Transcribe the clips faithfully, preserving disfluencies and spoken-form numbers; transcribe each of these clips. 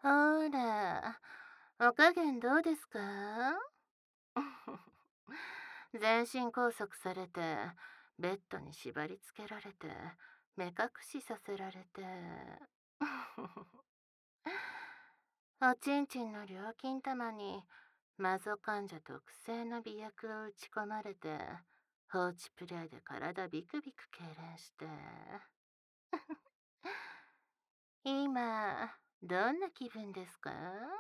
ほら、お加減どうですか？全身拘束されて、ベッドに縛り付けられて、目隠しさせられて。おちんちんの料金玉にマゾ患者特製の美薬を打ち込まれて、放置プレイで体ビクビク痙攣して。今、どんな気分ですか？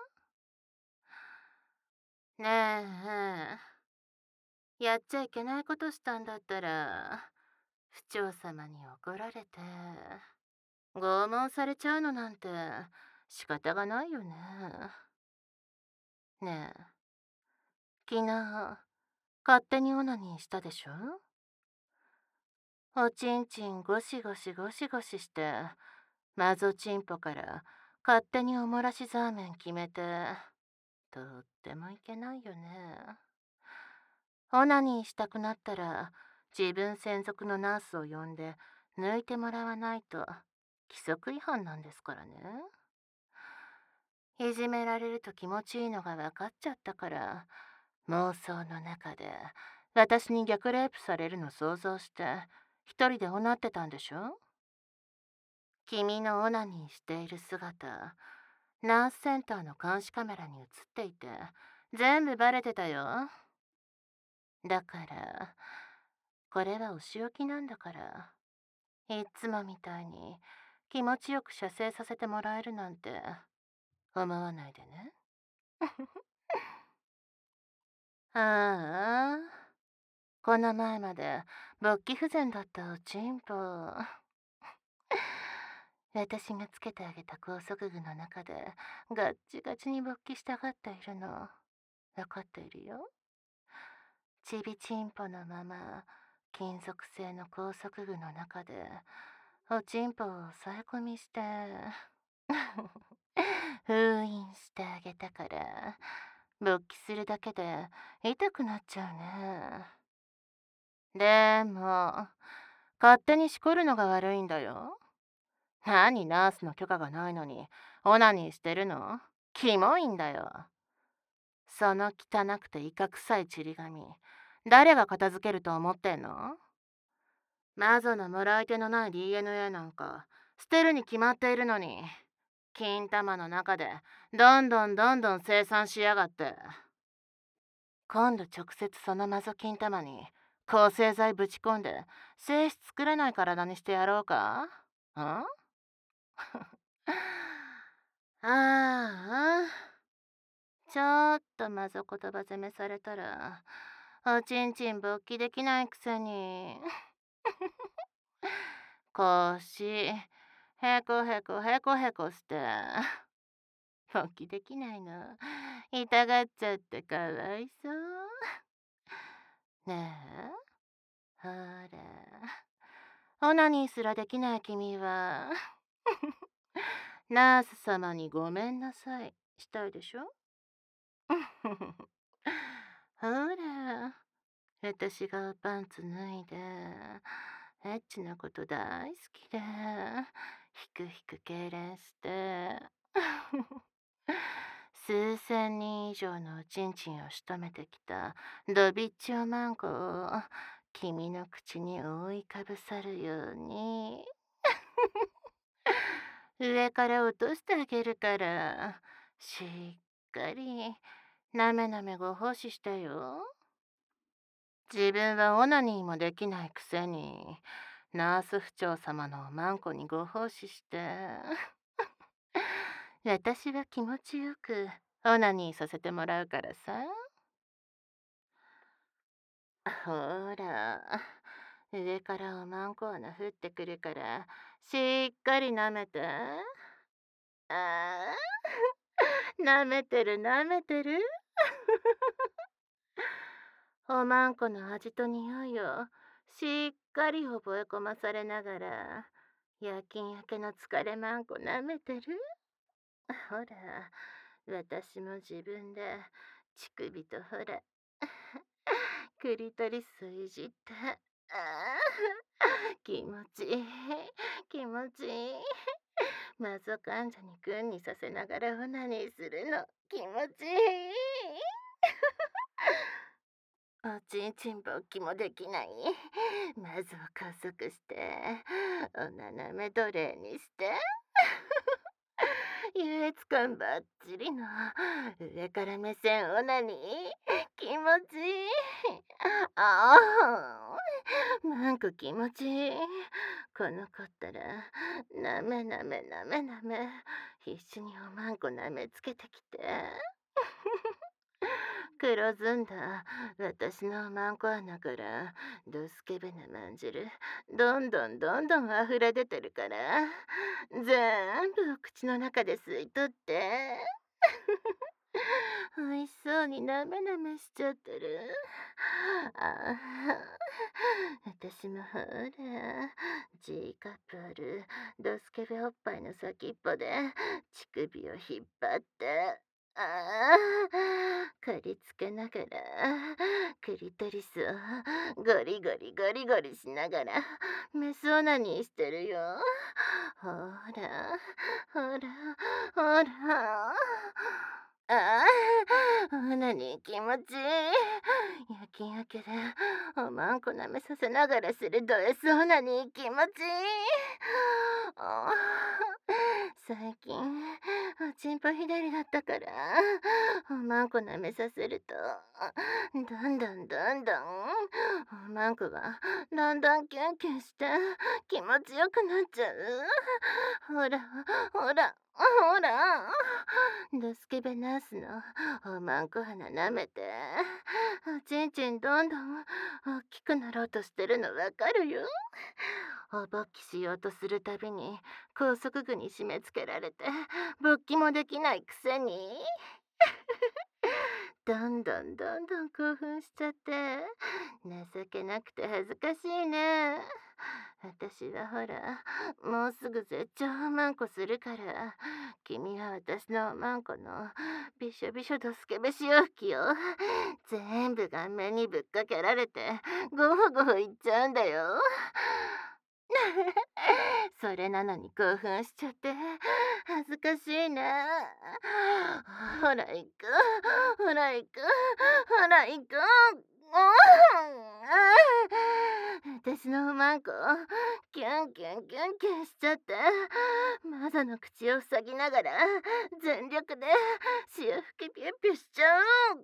ねえ、やっちゃいけないことしたんだったら、府長様に怒られて、拷問されちゃうのなんて仕方がないよね。ねえ、昨日、勝手にオナニーしたでしょ？おちんちんゴシゴシゴシゴシして、マゾチンポから勝手におもらしザーメン決めて、とってもいけないよね。オナニーしたくなったら、自分専属のナースを呼んで抜いてもらわないと規則違反なんですからね。いじめられると気持ちいいのが分かっちゃったから、妄想の中で私に逆レイプされるの想像して一人でおなってたんでしょ？君のオナニーしている姿、ナースセンターの監視カメラに映っていて全部バレてたよ。だからこれはお仕置きなんだから、いっつもみたいに気持ちよく射精させてもらえるなんて思わないでね。ああ、この前まで勃起不全だったおちんぽ。私がつけてあげた高速具の中でガッチガチに勃起したがっているの分かっているよ。ちびちんぽのまま金属製の高速具の中でおちんぽを抑え込みして封印してあげたから、勃起するだけで痛くなっちゃうね。でも、勝手にしこるのが悪いんだよ。何ナースの許可がないのにオナニーしてるの？キモいんだよ。その汚くてイカ臭いちり紙、誰が片付けると思ってんの？マゾのもらい手のない ディーエヌエー なんか捨てるに決まっているのに、金玉の中でどんどんどんどん生産しやがって。今度直接そのマゾ金玉に抗生剤ぶち込んで精子作れない体にしてやろうか？んああ、ちょっとマゾ言葉攻めされたら、おちんちん勃起できないくせに。腰、へこへこへこへこして、勃起できないの。痛がっちゃってかわいそう。ねえ、ほら。オナニーすらできない君は、ナース様にごめんなさいしたいでしょ？ほら、私がパンツ脱いで、エッチなこと大好きで、ひくひく痙攣して、数千人以上のおちんちんを仕留めてきたドビッチョマンコを君の口に覆いかぶさるように上から落としてあげるから、しっかりなめなめご奉仕してよ。自分はオナニーもできないくせに、ナース府長様のおまんこにご奉仕して、私は気持ちよくオナニーさせてもらうからさ。ほら、上からおまんこ穴降ってくるから、しっかり舐めて。ああ、舐めてる舐めてる。おまんこの味と匂いをしっかり覚え込まされながら、夜勤明けの疲れまんこ舐めてる。ほら、私も自分で乳首とほら、クリトリスいじって。ああ、気持ちいい、気持ちいい。 マゾ患者に軍にさせながらオナニーするの気持ちいい。おちんちん勃起もできない。まずは加速して、お斜め奴隷にして。優越感ばっちりの上から目線オナニー気持ちいい。ああ、なんか気持ちいい。この子ったらなめなめなめなめ必死におまんこなめつけてきて。黒ずんだ私のおまんこ穴からドスケベなまんじるどんどんどんどん溢れ出てるから全部お口の中で吸い取って。美味しそうになめなめしちゃってる。ああ、私もほら、G カップあるドスケベおっぱいの先っぽで乳首を引っ張って、ああ、刈りつけながら、クリトリスをゴリゴリゴリゴリしながらメスオナニーしてるよ。ほら、ほら、ほら。ああ、オナニー気持ちいい。夜勤明けでおまんこ舐めさせながらするド S オナニー気持ちいい。ああ、最近おちんぽひねりだったからおまんこ舐めさせるとどんどんどんどんおまんこがだんだんキュンキュンして気持ちよくなっちゃう。ほらほらほら、ドスケベナースのおまんこ鼻舐めておちんちんどんどん大きくなろうとしてるのわかるよ。お勃起しようとするたびに高速具に締め付けられて勃起もできないくせにどんどんどんどん興奮しちゃって情けなくて恥ずかしいね。私はほらもうすぐ絶頂おまんこするから君は私のおまんこのびしょびしょドスケベ潮吹きを全部顔面にぶっかけられてゴホゴホいっちゃうんだよ。それなのに興奮しちゃって恥ずかしいね。ほら行くほら行くほら行く。私のおまんこキュンキュンキュンキュンしちゃってマザの口を塞ぎながら全力で潮吹きピュッピュしちゃう。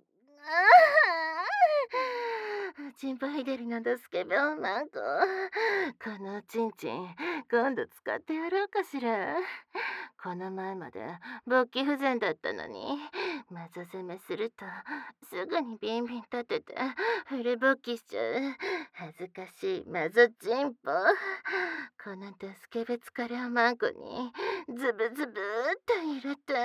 チンポイデリのドスケベおまんここのチンチン今度使ってやろうかしら。この前まで勃起不全だったのにマゾ攻めするとすぐにビンビン立ててフル勃起しちゃう恥ずかしいマゾチンポ。このドスケベ疲れおまんこにズブズブっと入れて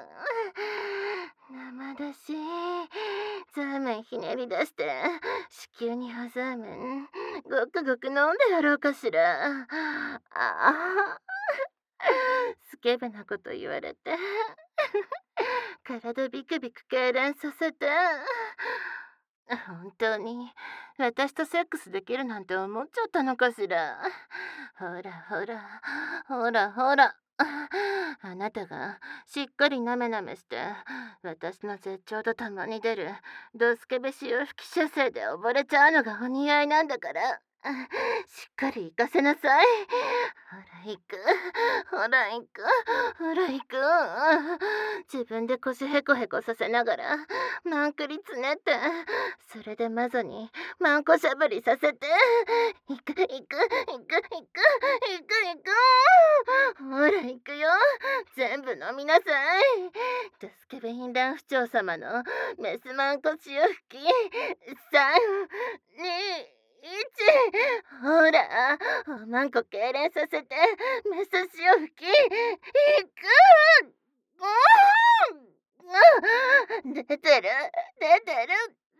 生だしザーメンひねり出して子宮にはザーメンごくごく飲んでやろうかしら。ああ、スケベなこと言われて体ビクビク痙攣させて本当に私とセックスできるなんて思っちゃったのかしら。ほらほらほらほら、あなたがしっかりなめなめして私の絶頂とともに出るドスケベ潮吹き射精で溺れちゃうのがお似合いなんだからしっかり行かせなさい。ほら行くほら行くほら行く。自分で腰ヘコヘコさせながらマンクリつねってそれでマゾにマンコしゃぶりさせて行く行く行く行く行く行く。ほら行くよ全部飲みなさい。ドスケベ淫乱不調様のメスマンコ潮吹きさんにいちほらおまんこ痙攣させてメス潮吹きいく。うん出てる出てる出てる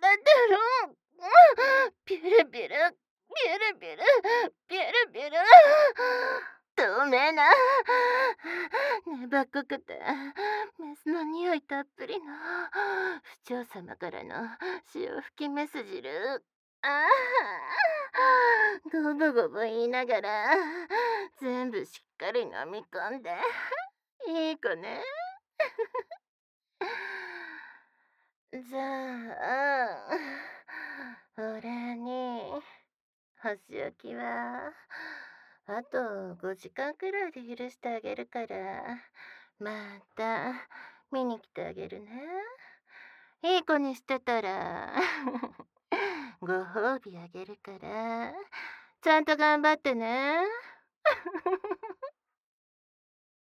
ピュルピュルピュルピュルピュルピュル透明な粘っこくてメスの匂いたっぷりの不調様からの潮吹きメス汁。ああ、ゴボゴボ言いながら全部しっかり飲み込んでいい子ね。じゃあ、お礼に、箸置きは、あとごじかんくらいで許してあげるから、また見に来てあげるね。いい子にしてたら、ご褒美あげるから、ちゃんと頑張ってね。